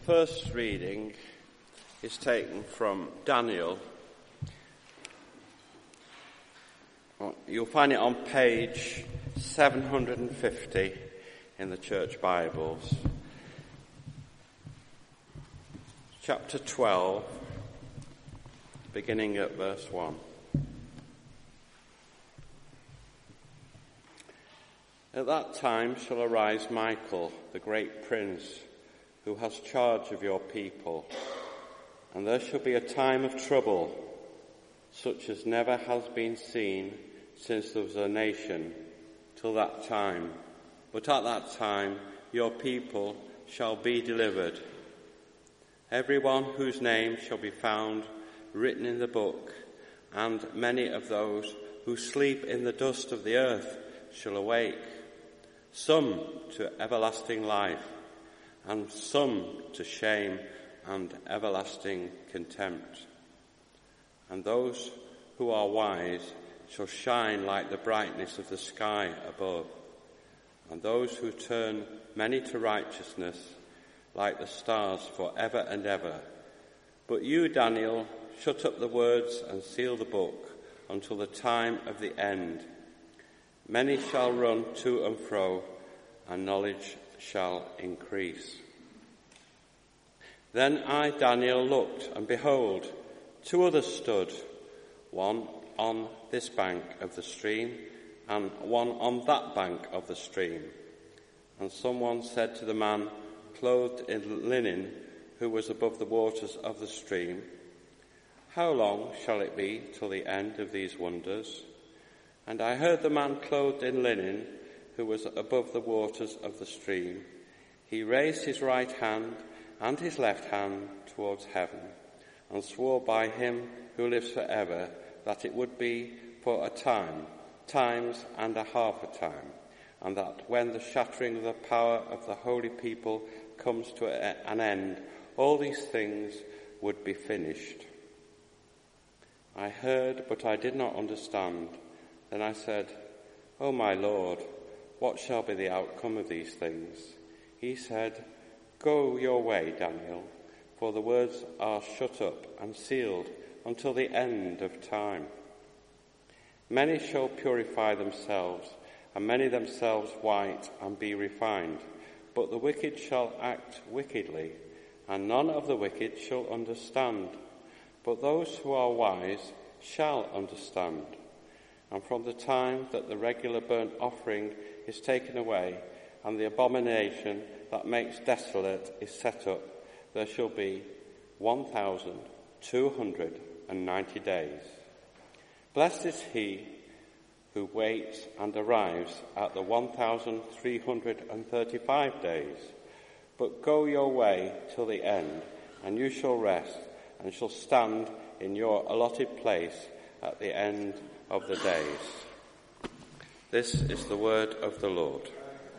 first reading is taken from Daniel. You'll find it on page 750 in the Church Bibles. Chapter 12, beginning at verse 1. At that time shall arise Michael, the great prince, who has charge of your people, and there shall be a time of trouble, such as never has been seen since there was a nation till that time. But at that time your people shall be delivered, everyone whose name shall be found written in the book, and many of those who sleep in the dust of the earth shall awake, some to everlasting life, and some to shame and everlasting contempt. And those who are wise shall shine like the brightness of the sky above, and those who turn many to righteousness like the stars for ever and ever. But you, Daniel, shut up the words and seal the book until the time of the end. Many shall run to and fro, and knowledge shall increase. Then I, Daniel, looked, and behold, two others stood, one on this bank of the stream, and one on that bank of the stream. And someone said to the man clothed in linen, who was above the waters of the stream, how long shall it be till the end of these wonders? And I heard the man clothed in linen, who was above the waters of the stream. He raised his right hand and his left hand towards heaven, and swore by him who lives forever that it would be for a time, times and a half a time, and that when the shattering of the power of the holy people comes to an end, all these things would be finished. I heard, but I did not understand. Then I said, O my Lord, what shall be the outcome of these things? He said, Go your way, Daniel, for the words are shut up and sealed until the end of time. Many shall purify themselves, and many themselves white and be refined. But the wicked shall act wickedly, and none of the wicked shall understand. But those who are wise shall understand. And from the time that the regular burnt offering is taken away, and the abomination that makes desolate is set up, there shall be 1,290 days. Blessed is he who waits and arrives at the 1,335 days. But go your way till the end, and you shall rest, and shall stand in your allotted place at the end of the days. This is the word of the Lord.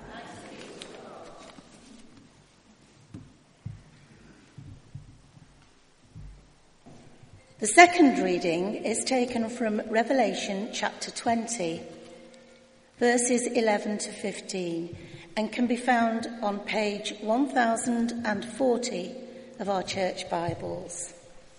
The second reading is taken from Revelation chapter 20, verses 11 to 15, and can be found on page 1040 of our Church Bibles.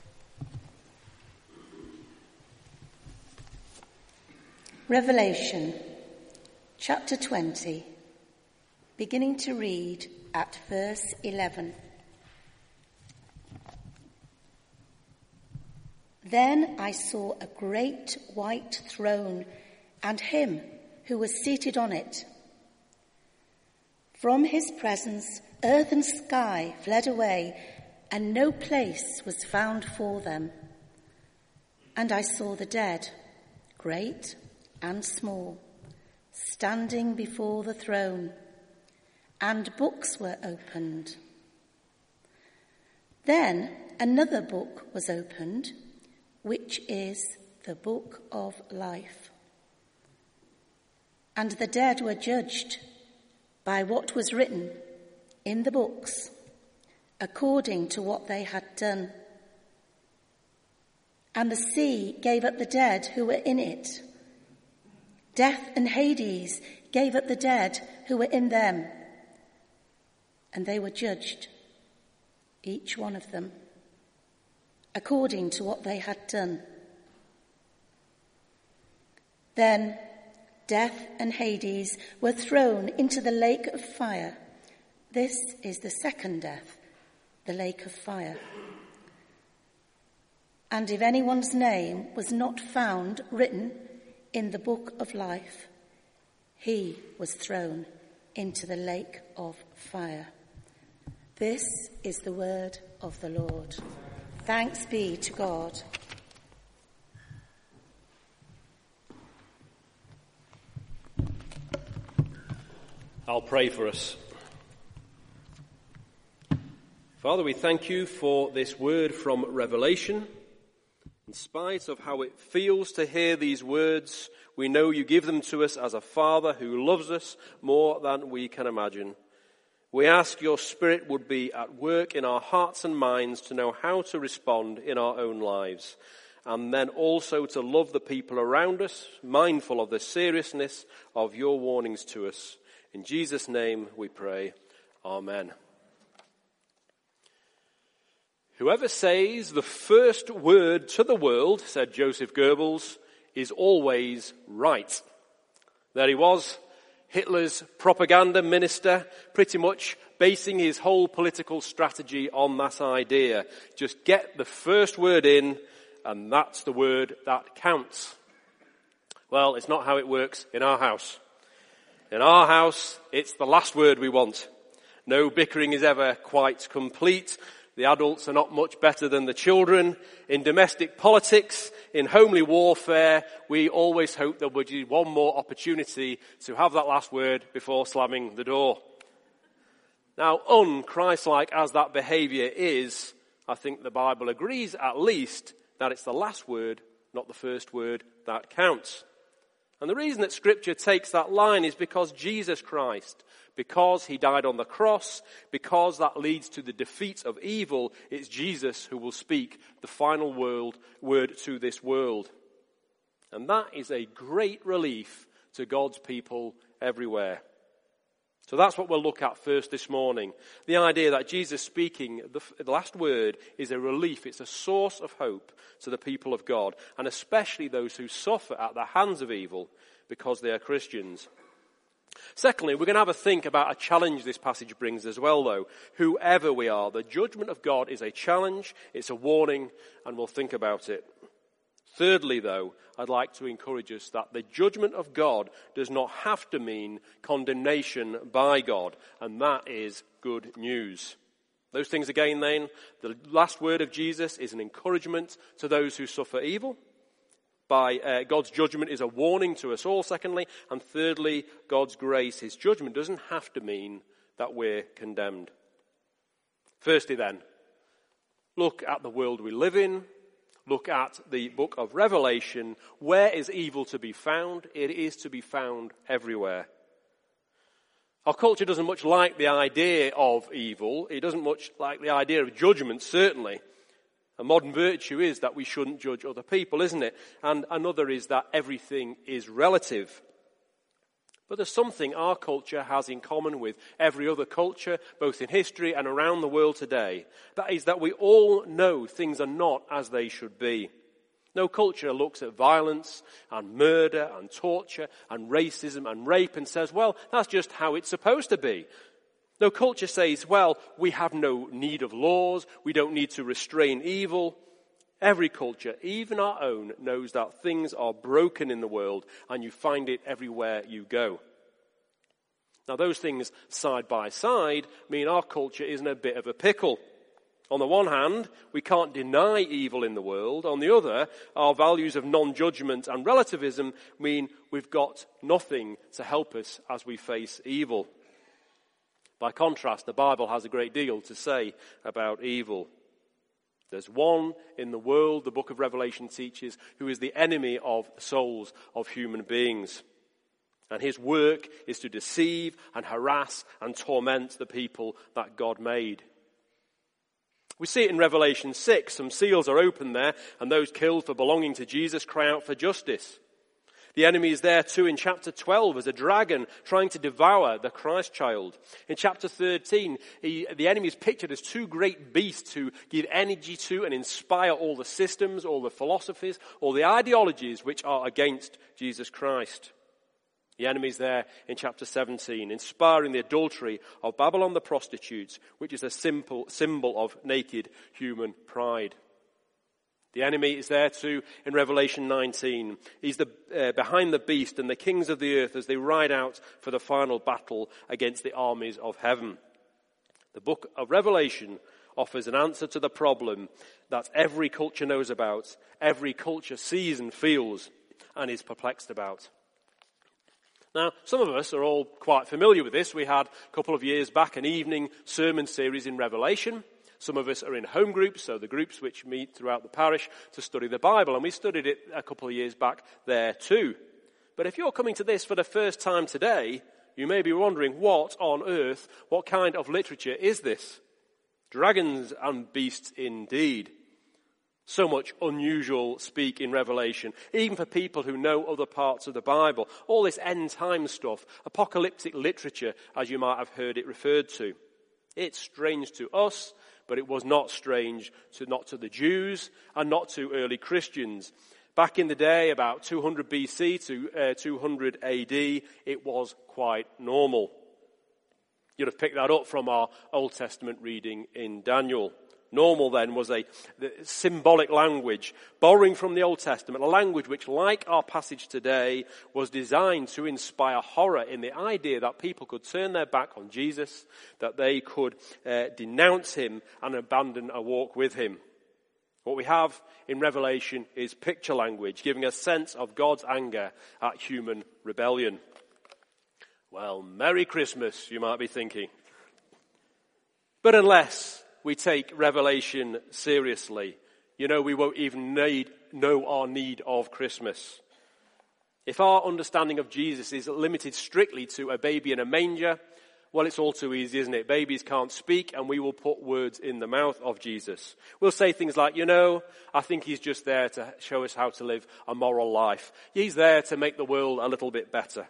Revelation chapter 20, beginning to read at verse 11. Then I saw a great white throne and him who was seated on it. From his presence, earth and sky fled away, and no place was found for them. And I saw the dead, great and small, standing before the throne, and books were opened. Then another book was opened, which is the book of life. And the dead were judged by what was written in the books, according to what they had done. And the sea gave up the dead who were in it. Death and Hades gave up the dead who were in them, and they were judged. each one of them, according to what they had done. Then death and Hades were thrown into the lake of fire. This is the second death, the lake of fire. And if anyone's name was not found written in the book of life, he was thrown into the lake of fire. This is the word of the Lord. Thanks be to God. I'll pray for us. Father, we thank you for this word from Revelation. In spite of how it feels to hear these words, we know you give them to us as a Father who loves us more than we can imagine. We ask your Spirit would be at work in our hearts and minds to know how to respond in our own lives, and then also to love the people around us, mindful of the seriousness of your warnings to us. In Jesus' name we pray. Amen. Whoever says the first word to the world, said Joseph Goebbels, is always right. There he was, Hitler's propaganda minister, pretty much basing his whole political strategy on that idea. Just get the first word in, and that's the word that counts. Well, it's not how it works in our house. In our house, it's the last word we want. No bickering is ever quite complete. The adults are not much better than the children. In domestic politics, in homely warfare, we always hope there will be one more opportunity to have that last word before slamming the door. Now, un-Christ-like as that behaviour is, I think the Bible agrees at least that it's the last word, not the first word, that counts. And the reason that Scripture takes that line is because Jesus Christ, because he died on the cross, because that leads to the defeat of evil, it's Jesus who will speak the final word to this world. And that is a great relief to God's people everywhere. So that's what we'll look at first this morning. The idea that Jesus speaking the last word is a relief. It's a source of hope to the people of God, and especially those who suffer at the hands of evil because they are Christians. Secondly, we're going to have a think about a challenge this passage brings as well, though. Whoever we are, the judgment of God is a challenge, it's a warning, and we'll think about it. Thirdly, though, I'd like to encourage us that the judgment of God does not have to mean condemnation by God, and that is good news. Those things again then, the last word of Jesus is an encouragement to those who suffer evil. God's judgment is a warning to us all, secondly. And thirdly, God's grace, his judgment, doesn't have to mean that we're condemned. Firstly then, look at the world we live in. Look at the book of Revelation. Where is evil to be found? It is to be found everywhere. Our culture doesn't much like the idea of evil. It doesn't much like the idea of judgment, certainly. A modern virtue is that we shouldn't judge other people, isn't it? And another is that everything is relative. But there's something our culture has in common with every other culture, both in history and around the world today. That is that we all know things are not as they should be. No culture looks at violence and murder and torture and racism and rape and says, well, that's just how it's supposed to be. No culture says, well, we have no need of laws, we don't need to restrain evil. Every culture, even our own, knows that things are broken in the world, and you find it everywhere you go. Now, those things side by side mean our culture is in a bit of a pickle. On the one hand, we can't deny evil in the world. On the other, our values of non-judgment and relativism mean we've got nothing to help us as we face evil. By contrast, the Bible has a great deal to say about evil. There's one in the world, the book of Revelation teaches, who is the enemy of the souls of human beings. And his work is to deceive and harass and torment the people that God made. We see it in Revelation 6. Some seals are opened there, and those killed for belonging to Jesus cry out for justice. The enemy is there too in chapter 12 as a dragon trying to devour the Christ child. In chapter 13, the enemy is pictured as two great beasts who give energy to and inspire all the systems, all the philosophies, all the ideologies which are against Jesus Christ. The enemy is there in chapter 17, inspiring the adultery of Babylon the prostitutes, which is a symbol of naked human pride. The enemy is there too in Revelation 19. He's behind the beast and the kings of the earth as they ride out for the final battle against the armies of heaven. The book of Revelation offers an answer to the problem that every culture knows about, every culture sees and feels and is perplexed about. Now, some of us are all quite familiar with this. We had a couple of years back an evening sermon series in Revelation. Some of us are in home groups, so the groups which meet throughout the parish to study the Bible, and we studied it a couple of years back there too. But if you're coming to this for the first time today, you may be wondering, what on earth, what kind of literature is this? Dragons and beasts indeed. So much unusual speak in Revelation, even for people who know other parts of the Bible. All this end time stuff, apocalyptic literature, as you might have heard it referred to. It's strange to us, but it was not strange not to the Jews and not to early Christians. Back in the day, about 200 BC to 200 AD, it was quite normal. You'd have picked that up from our Old Testament reading in Daniel. Normal then was the symbolic language, borrowing from the Old Testament, a language which, like our passage today, was designed to inspire horror in the idea that people could turn their back on Jesus, that they could denounce him and abandon a walk with him. What we have in Revelation is picture language, giving a sense of God's anger at human rebellion. Well, Merry Christmas, you might be thinking. But unless we take Revelation seriously, we won't even know our need of Christmas. If our understanding of Jesus is limited strictly to a baby in a manger, well, it's all too easy, isn't it? Babies can't speak, and we will put words in the mouth of Jesus. We'll say things like, I think he's just there to show us how to live a moral life. He's there to make the world a little bit better.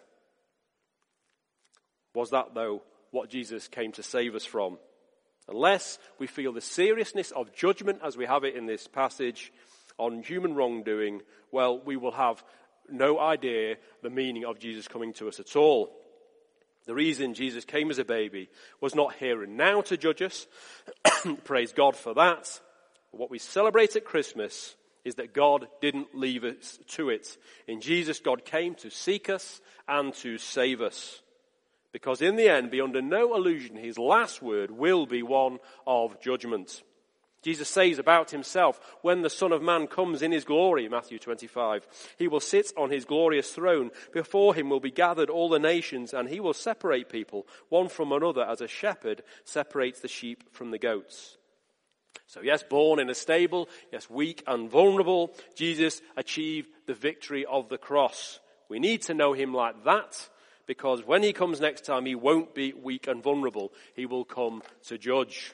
Was that, though, what Jesus came to save us from? Unless we feel the seriousness of judgment, as we have it in this passage, on human wrongdoing, well, we will have no idea the meaning of Jesus coming to us at all. The reason Jesus came as a baby was not here and now to judge us. Praise God for that. What we celebrate at Christmas is that God didn't leave us to it. In Jesus, God came to seek us and to save us. Because in the end, be under no illusion, his last word will be one of judgment. Jesus says about himself, when the Son of Man comes in his glory, Matthew 25, he will sit on his glorious throne. Before him will be gathered all the nations, and he will separate people, one from another, as a shepherd separates the sheep from the goats. So yes, born in a stable, yes, weak and vulnerable, Jesus achieved the victory of the cross. We need to know him like that, because when he comes next time, he won't be weak and vulnerable. He will come to judge.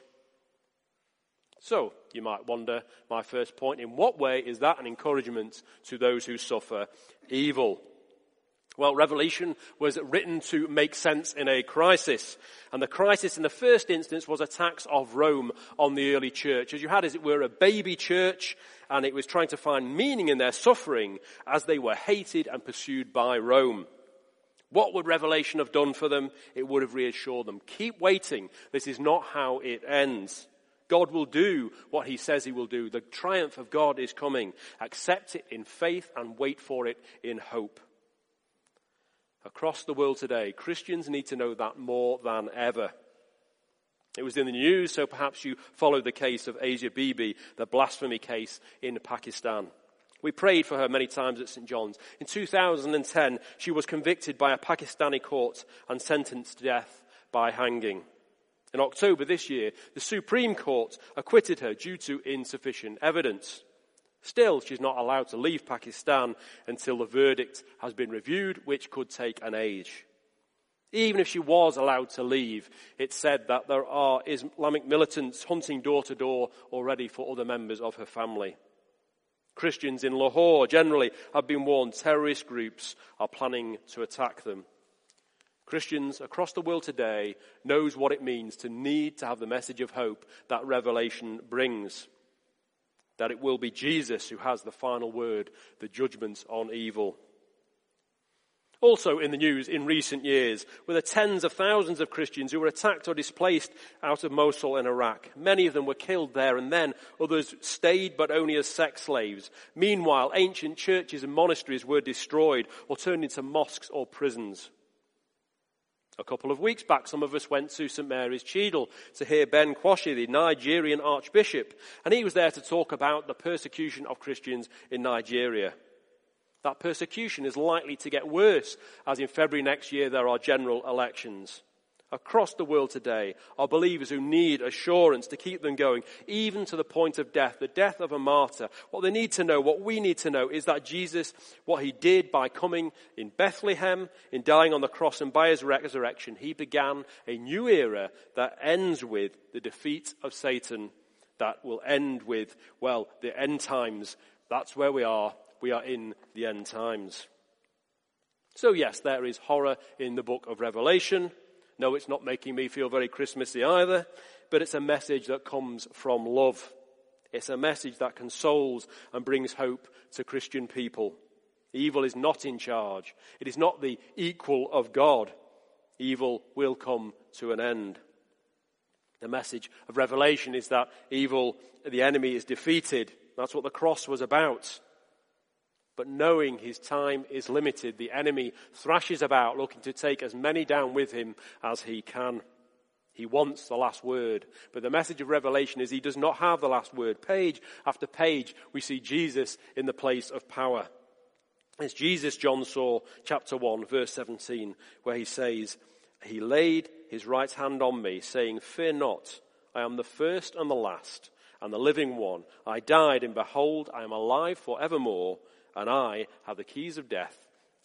So, you might wonder, my first point, in what way is that an encouragement to those who suffer evil? Well, Revelation was written to make sense in a crisis. And the crisis in the first instance was attacks of Rome on the early church. As you had, as it were, a baby church, and it was trying to find meaning in their suffering as they were hated and pursued by Rome. What would Revelation have done for them? It would have reassured them. Keep waiting. This is not how it ends. God will do what he says he will do. The triumph of God is coming. Accept it in faith and wait for it in hope. Across the world today, Christians need to know that more than ever. It was in the news, so perhaps you followed the case of Asia Bibi, the blasphemy case in Pakistan. We prayed for her many times at St. John's. In 2010, she was convicted by a Pakistani court and sentenced to death by hanging. In October this year, the Supreme Court acquitted her due to insufficient evidence. Still, she's not allowed to leave Pakistan until the verdict has been reviewed, which could take an age. Even if she was allowed to leave, it's said that there are Islamic militants hunting door to door already for other members of her family. Christians in Lahore generally have been warned terrorist groups are planning to attack them. Christians across the world today knows what it means to need to have the message of hope that Revelation brings. That it will be Jesus who has the final word, the judgment on evil. Also in the news in recent years were the tens of thousands of Christians who were attacked or displaced out of Mosul in Iraq. Many of them were killed there and then. Others stayed but only as sex slaves. Meanwhile, ancient churches and monasteries were destroyed or turned into mosques or prisons. A couple of weeks back, some of us went to St Mary's Cheadle to hear Ben Kwashi, the Nigerian Archbishop, and he was there to talk about the persecution of Christians in Nigeria. That persecution is likely to get worse, as in February next year there are general elections. Across the world today are believers who need assurance to keep them going, even to the point of death, the death of a martyr. What they need to know, what we need to know, is that Jesus, what he did by coming in Bethlehem, in dying on the cross and by his resurrection, he began a new era that ends with the defeat of Satan, that will end with, well, the end times. That's where we are. We are in the end times. So yes, there is horror in the book of Revelation. No, it's not making me feel very Christmassy either, but it's a message that comes from love. It's a message that consoles and brings hope to Christian people. Evil is not in charge. It is not the equal of God. Evil will come to an end. The message of Revelation is that evil, the enemy, is defeated. That's what the cross was about. But knowing his time is limited, the enemy thrashes about looking to take as many down with him as he can. He wants the last word. But the message of Revelation is he does not have the last word. Page after page, we see Jesus in the place of power. It's Jesus John saw, chapter 1, verse 17, where he says, "He laid his right hand on me, saying, 'Fear not, I am the first and the last, and the living one. I died, and behold, I am alive forevermore, and I have the keys of death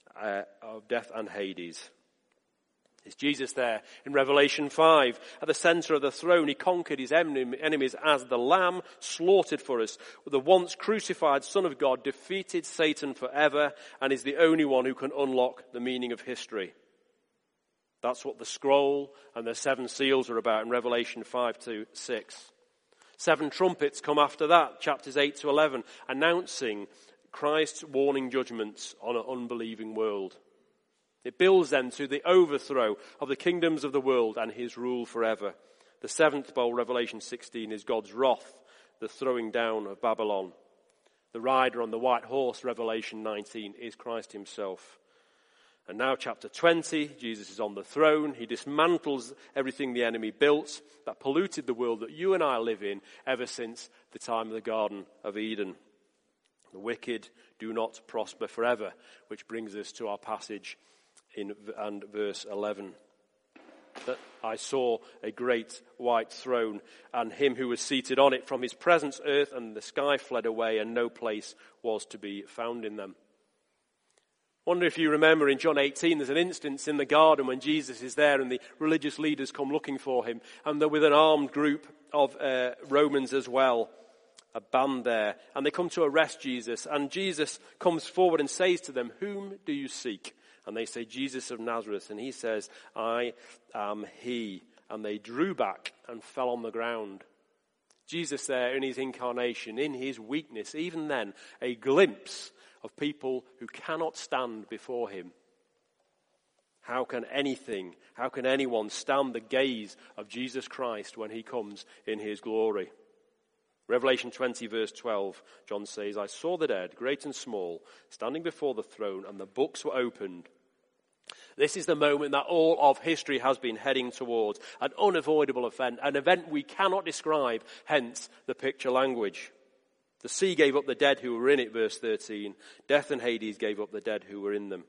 and Hades.'" It's Jesus there in Revelation 5. At the center of the throne, he conquered his enemies as the Lamb slaughtered for us. The once crucified Son of God defeated Satan forever and is the only one who can unlock the meaning of history. That's what the scroll and the 7 seals are about in Revelation 5-6. 7 trumpets come after that, chapters 8-11, announcing Christ's warning judgments on an unbelieving world. It builds then to the overthrow of the kingdoms of the world and his rule forever. The 7th bowl, Revelation 16, is God's wrath, the throwing down of Babylon. The rider on the white horse, Revelation 19, is Christ himself. And now chapter 20, Jesus is on the throne. He dismantles everything the enemy built that polluted the world that you and I live in ever since the time of the Garden of Eden. The wicked do not prosper forever, which brings us to our passage in verse 11. That I saw a great white throne, and him who was seated on it. From his presence earth and the sky fled away, and no place was to be found in them. I wonder if you remember in John 18, there's an instance in the garden when Jesus is there and the religious leaders come looking for him, and they're with an armed group of Romans as well. A band there, and they come to arrest Jesus, and Jesus comes forward and says to them, "Whom do you seek?" And they say, "Jesus of Nazareth." And he says, "I am he." And they drew back and fell on the ground. Jesus there in his incarnation, in his weakness, even then, a glimpse of people who cannot stand before him. How can anyone stand the gaze of Jesus Christ when he comes in his glory? Revelation 20 verse 12, John says, "I saw the dead, great and small, standing before the throne, and the books were opened." This is the moment that all of history has been heading towards, an unavoidable event, an event we cannot describe, hence the picture language. The sea gave up the dead who were in it, verse 13. Death and Hades gave up the dead who were in them.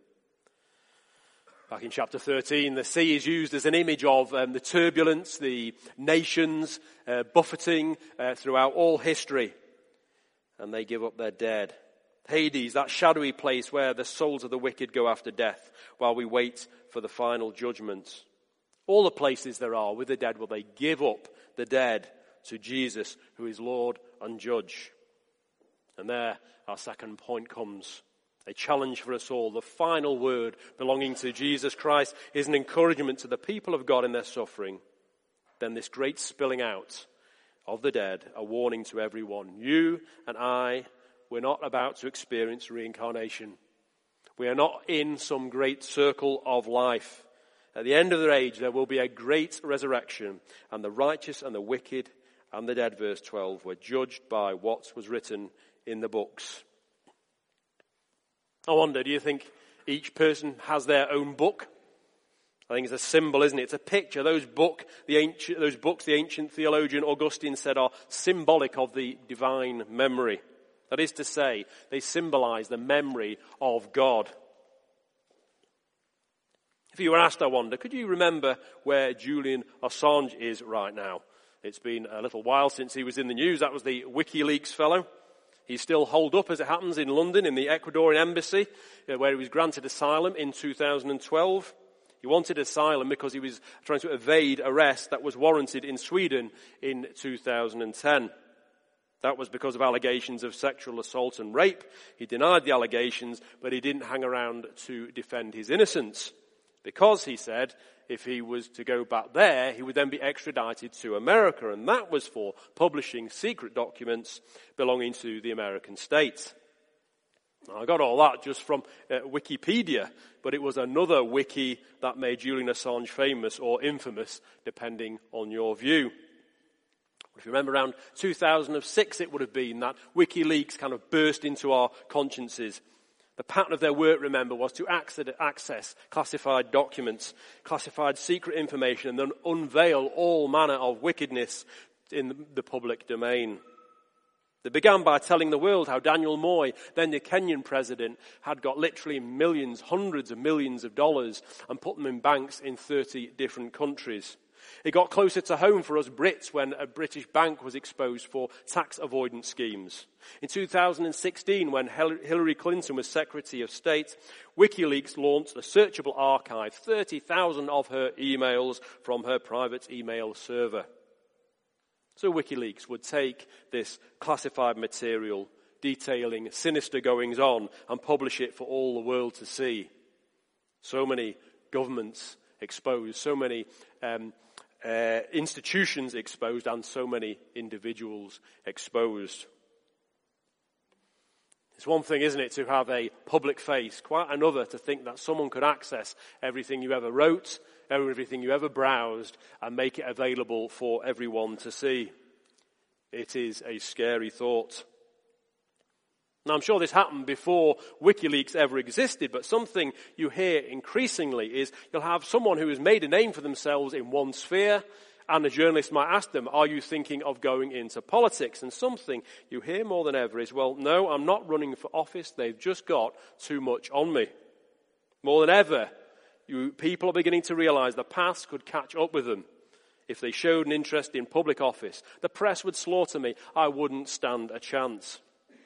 Back in chapter 13, the sea is used as an image of the turbulence, the nations buffeting throughout all history. And they give up their dead. Hades, that shadowy place where the souls of the wicked go after death while we wait for the final judgment. All the places there are with the dead, will they give up the dead to Jesus, who is Lord and Judge. And there our second point comes. A challenge for us all. The final word belonging to Jesus Christ is an encouragement to the people of God in their suffering. Then this great spilling out of the dead, a warning to everyone. You and I, we're not about to experience reincarnation. We are not in some great circle of life. At the end of the age, there will be a great resurrection, and the righteous and the wicked and the dead, verse 12, were judged by what was written in the books. I wonder, do you think each person has their own book? I think it's a symbol, isn't it? It's a picture. Those books the ancient theologian Augustine said are symbolic of the divine memory. That is to say, they symbolize the memory of God. If you were asked, I wonder, could you remember where Julian Assange is right now? It's been a little while since he was in the news. That was the WikiLeaks fellow. He's still holed up, as it happens, in London, in the Ecuadorian embassy, where he was granted asylum in 2012. He wanted asylum because he was trying to evade arrest that was warranted in Sweden in 2010. That was because of allegations of sexual assault and rape. He denied the allegations, but he didn't hang around to defend his innocence. Because, he said, if he was to go back there, he would then be extradited to America, and that was for publishing secret documents belonging to the American state. Now, I got all that just from Wikipedia, but it was another wiki that made Julian Assange famous or infamous, depending on your view. If you remember around 2006 it would have been that WikiLeaks kind of burst into our consciences. The pattern of their work, remember, was to access classified documents, classified secret information, and then unveil all manner of wickedness in the public domain. They began by telling the world how Daniel Moi, then the Kenyan president, had got literally millions, hundreds of millions of dollars and put them in banks in 30 different countries. It got closer to home for us Brits when a British bank was exposed for tax avoidance schemes. In 2016, when Hillary Clinton was Secretary of State, WikiLeaks launched a searchable archive, 30,000 of her emails from her private email server. So WikiLeaks would take this classified material detailing sinister goings-on and publish it for all the world to see. So many governments exposed, so many institutions exposed, and so many individuals exposed. It's one thing, isn't it, to have a public face, quite another to think that someone could access everything you ever wrote, everything you ever browsed, and make it available for everyone to see. It is a scary thought. Now, I'm sure this happened before WikiLeaks ever existed, but something you hear increasingly is you'll have someone who has made a name for themselves in one sphere, and a journalist might ask them, are you thinking of going into politics? And something you hear more than ever is, well, no, I'm not running for office. They've just got too much on me. More than ever, people are beginning to realize the past could catch up with them. If they showed an interest in public office, the press would slaughter me. I wouldn't stand a chance.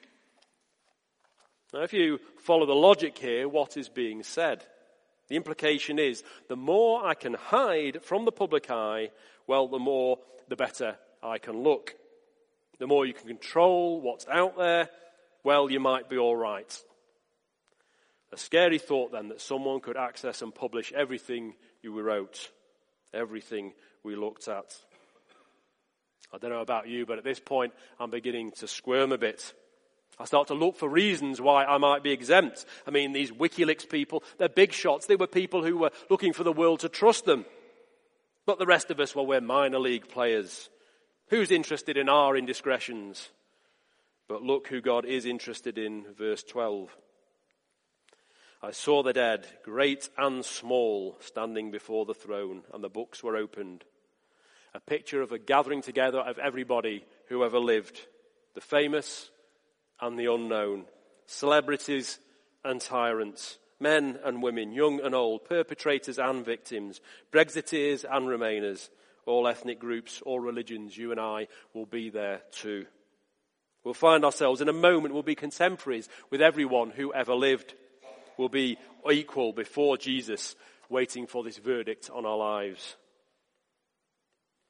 Now, if you follow the logic here, what is being said? The implication is, the more I can hide from the public eye, well, the better I can look. The more you can control what's out there, well, you might be all right. A scary thought, then, that someone could access and publish everything you wrote, everything we looked at. I don't know about you, but at this point, I'm beginning to squirm a bit. I start to look for reasons why I might be exempt. I mean, these WikiLeaks people, they're big shots. They were people who were looking for the world to trust them. But the rest of us, well, we're minor league players. Who's interested in our indiscretions? But look who God is interested in, verse 12. I saw the dead, great and small, standing before the throne, and the books were opened. A picture of a gathering together of everybody who ever lived, the famous and the unknown, celebrities and tyrants, men and women, young and old, perpetrators and victims, Brexiteers and Remainers, all ethnic groups, all religions. You and I will be there too. We'll find ourselves in a moment, we'll be contemporaries with everyone who ever lived. We'll be equal before Jesus, waiting for this verdict on our lives.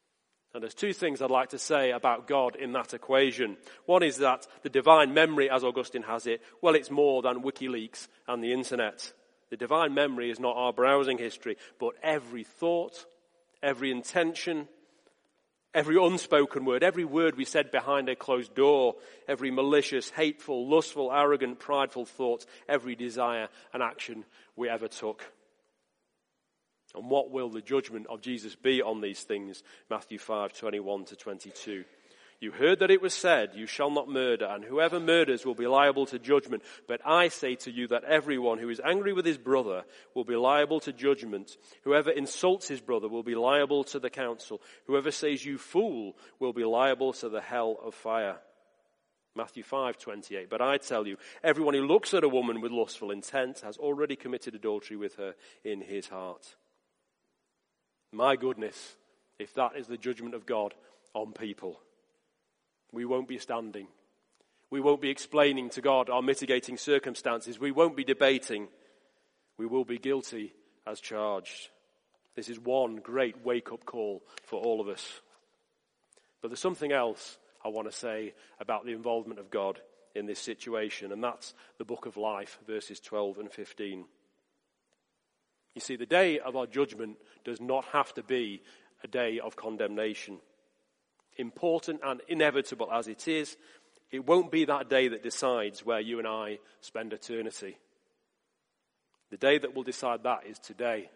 And there's two things I'd like to say about God in that equation. One is that the divine memory, as Augustine has it, well, it's more than WikiLeaks and the internet. The divine memory is not our browsing history, but every thought, every intention, every unspoken word, every word we said behind a closed door, every malicious, hateful, lustful, arrogant, prideful thought, every desire and action we ever took. And what will the judgment of Jesus be on these things? Matthew 5:21-22. You heard that it was said, you shall not murder, and whoever murders will be liable to judgment. But I say to you that everyone who is angry with his brother will be liable to judgment. Whoever insults his brother will be liable to the council. Whoever says you fool will be liable to the hell of fire. Matthew 5:28. But I tell you, everyone who looks at a woman with lustful intent has already committed adultery with her in his heart. My goodness, if that is the judgment of God on people, we won't be standing. We won't be explaining to God our mitigating circumstances. We won't be debating. We will be guilty as charged. This is one great wake-up call for all of us. But there's something else I want to say about the involvement of God in this situation, and that's the book of life, verses 12 and 15. You see, the day of our judgment does not have to be a day of condemnation. Important and inevitable as it is, it won't be that day that decides where you and I spend eternity. The day that will decide that is today.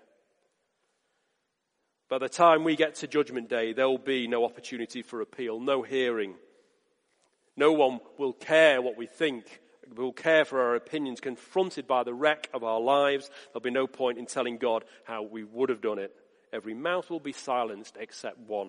By the time we get to Judgment Day, there will be no opportunity for appeal, no hearing. No one will care what we think, will care for our opinions. Confronted by the wreck of our lives, there'll be no point in telling God how we would have done it. Every mouth will be silenced except one.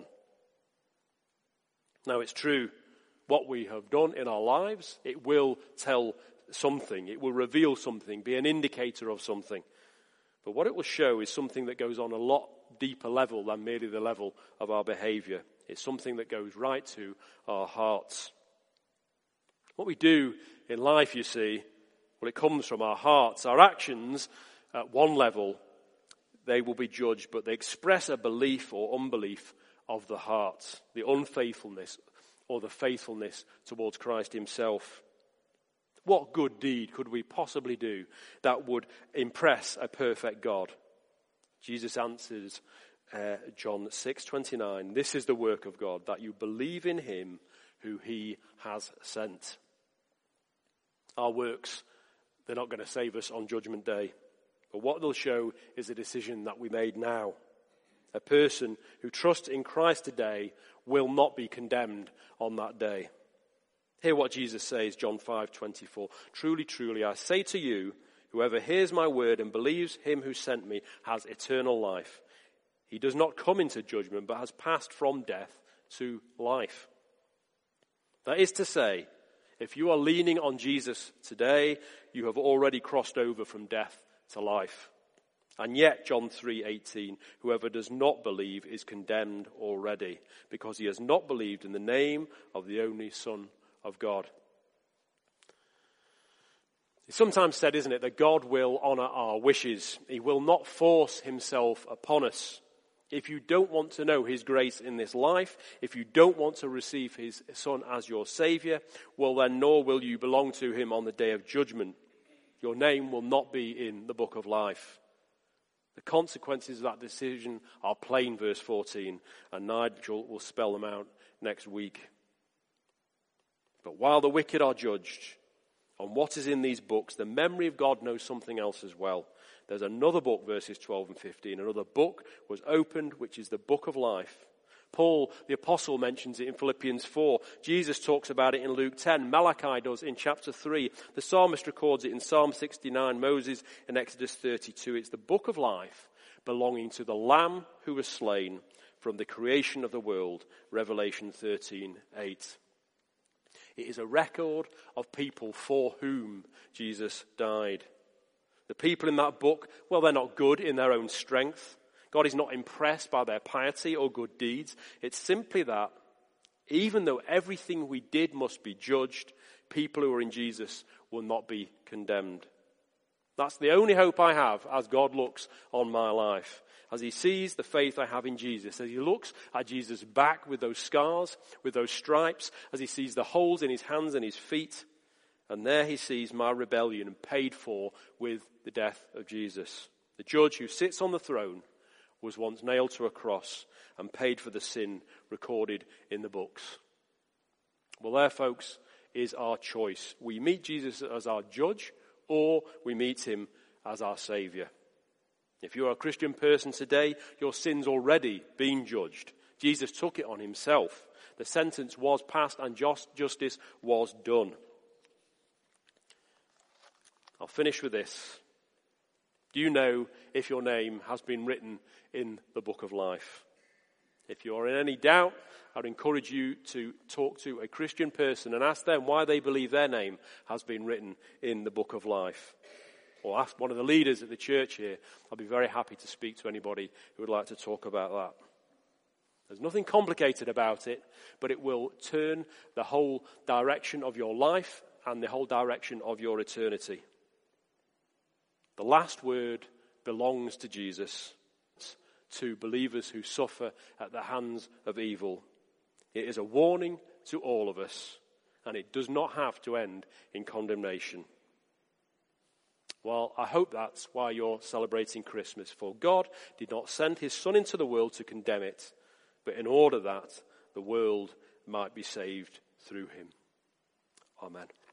Now, it's true, what we have done in our lives, it will tell something. It will reveal something, be an indicator of something. But what it will show is something that goes on a lot deeper level than merely the level of our behavior. It's something that goes right to our hearts. What we do in life, you see, well, it comes from our hearts. Our actions, at one level, they will be judged, but they express a belief or unbelief of the heart, the unfaithfulness or the faithfulness towards Christ himself. What good deed could we possibly do that would impress a perfect God? Jesus answers John 6:29, this is the work of God, that you believe in him who he has sent. Our works, they're not going to save us on Judgment Day. But what they'll show is a decision that we made now. A person who trusts in Christ today will not be condemned on that day. Hear what Jesus says, John 5:24. Truly, truly, I say to you, whoever hears my word and believes him who sent me has eternal life. He does not come into judgment, but has passed from death to life. That is to say, if you are leaning on Jesus today, you have already crossed over from death to life. And yet, John 3:18, whoever does not believe is condemned already, because he has not believed in the name of the only Son of God. It's sometimes said, isn't it, that God will honor our wishes. He will not force himself upon us. If you don't want to know his grace in this life, if you don't want to receive his Son as your Savior, well then nor will you belong to him on the day of judgment. Your name will not be in the book of life. The consequences of that decision are plain, verse 14, and Nigel will spell them out next week. But while the wicked are judged on what is in these books, the memory of God knows something else as well. There's another book, verses 12 and 15. Another book was opened, which is the book of life. Paul, the apostle, mentions it in Philippians 4. Jesus talks about it in Luke 10. Malachi does in chapter 3. The psalmist records it in Psalm 69. Moses in Exodus 32. It's the book of life belonging to the Lamb who was slain from the creation of the world. Revelation 13:8. It is a record of people for whom Jesus died. The people in that book, well, they're not good in their own strength. God is not impressed by their piety or good deeds. It's simply that, even though everything we did must be judged, people who are in Jesus will not be condemned. That's the only hope I have as God looks on my life. as he sees the faith I have in Jesus, as he looks at Jesus' back with those scars, with those stripes, as he sees the holes in his hands and his feet, and there he sees my rebellion paid for with the death of Jesus. The judge who sits on the throne was once nailed to a cross and paid for the sin recorded in the books. Well, there, folks, is our choice. We meet Jesus as our judge, or we meet him as our Saviour. If you are a Christian person today, your sin's already been judged. Jesus took it on himself. The sentence was passed and justice was done. I'll finish with this. Do you know if your name has been written in the book of life? If you are in any doubt, I'd encourage you to talk to a Christian person and ask them why they believe their name has been written in the book of life. Or ask one of the leaders at the church here. I'll be very happy to speak to anybody who would like to talk about that. There's nothing complicated about it, but it will turn the whole direction of your life and the whole direction of your eternity. The last word belongs to Jesus, to believers who suffer at the hands of evil. It is a warning to all of us, and it does not have to end in condemnation. Well, I hope that's why you're celebrating Christmas. For God did not send his Son into the world to condemn it, but in order that the world might be saved through him. Amen.